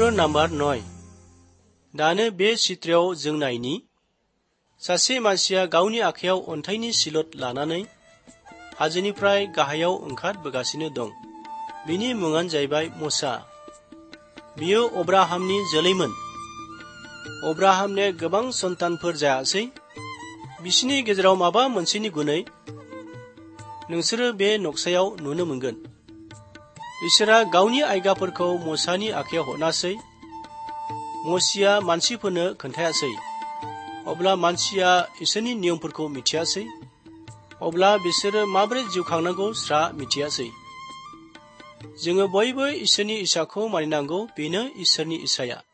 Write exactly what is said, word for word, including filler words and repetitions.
चित्र नाम्बार नय। दानो बे चित्रआव जों नायनि सासे मानसिया गावनि आखायाव अन्थाइनि सिलट लानानै हाजोनिफ्राय गाहायाव ओंखारबोगासिनो दं। बिनि मुङानो जाहैबाय मोसा। बियो अब्राहामनि जोलैमोन। अब्राहामने गोबां सन्तानफोर जायासै। बिसिनि गेजेराव माबा मोनसेनि गुनै नोंसोरो बे नक्सायाव नुनो मोनगोन। इसोरा गावनि आयगाफोरखौ मोसानि आखायाव हरनासै। मोसिया मानसिफोरनो खोन्थायासै। अब्ला मानसिया इसोरनि नियमफोरखौ मिथियासै। अब्ला बिसोरो माबोरै जिउ खांनांगौ स्रा मिथियासै। जोङो बयबो इसोरनि इसाखौ मानिनांगौ, बेनो इसोरनि इसाया।